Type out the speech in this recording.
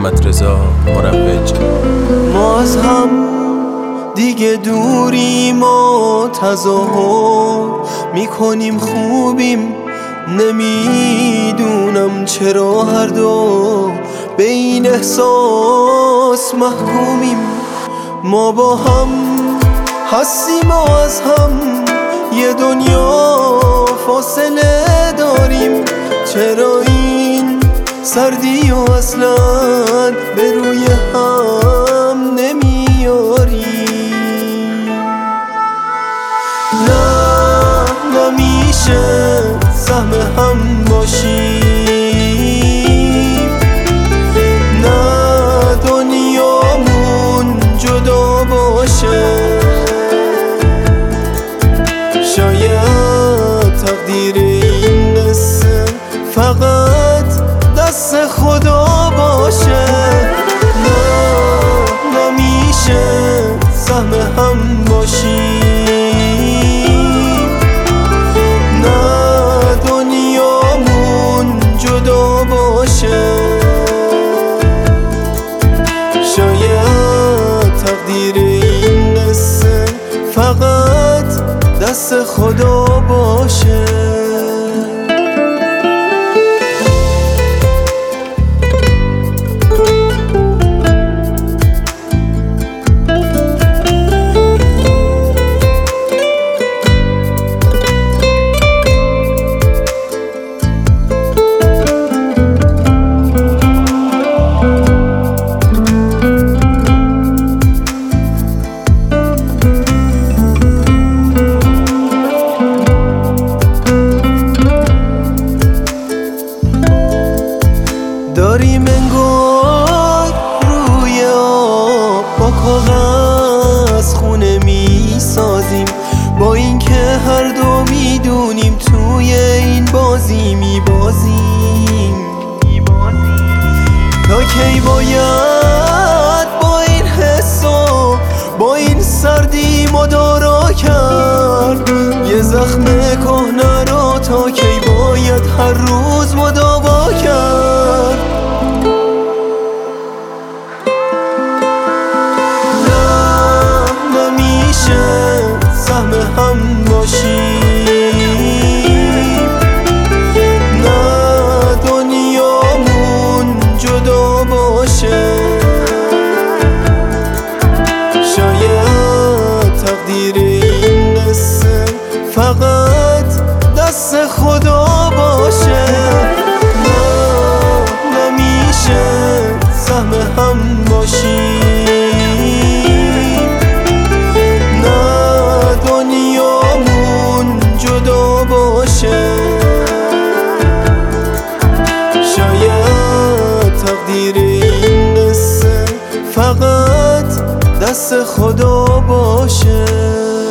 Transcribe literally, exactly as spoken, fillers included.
محمد رضا مروج. ما از هم دیگه دوریم و تظاهر میکنیم خوبیم، نمیدونم چرا هر دو به این احساس محکومیم. ما با هم هستیم و از هم یه دنیا فاصله داریم، چرا این سردی و اصلا به روی هم نمیاریم؟ نه نمیشه سهم هم باشیم، نه دنیامون جدا باشه. شاید تقدیر این قصه فقط دست خدا باشه. نه نمیشه سهم هم باشیم، نه دنیامون جدا باشه. شاید تقدیر این قصه فقط دست خدا باشه. داریم انگار روی آب با کاغذ خونه می سازیم، با اینکه هر دو میدونیم توی این بازی می بازیم. تا کی باید با این حس و با این سردی مدارا کرد؟ یه زخم کهنه را تا کی باید هر روز مداوا کرد؟ سهم هم باشیم، نه دنیامون جدا باشه. شاید تقدیر این قصه فقط دست خدا باشه. نه نمیشه سهم هم باشیم، شاید تقدیر این قصه فقط دست خدا باشه.